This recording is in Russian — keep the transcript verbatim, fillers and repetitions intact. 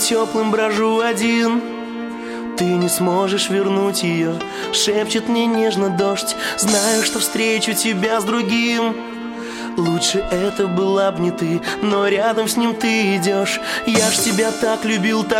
теплым брожу один. Ты не сможешь вернуть ее, шепчет мне нежно дождь. Знаю, что встречу тебя с другим. Лучше это была б не ты, но рядом с ним ты идешь. Я ж тебя так любил, так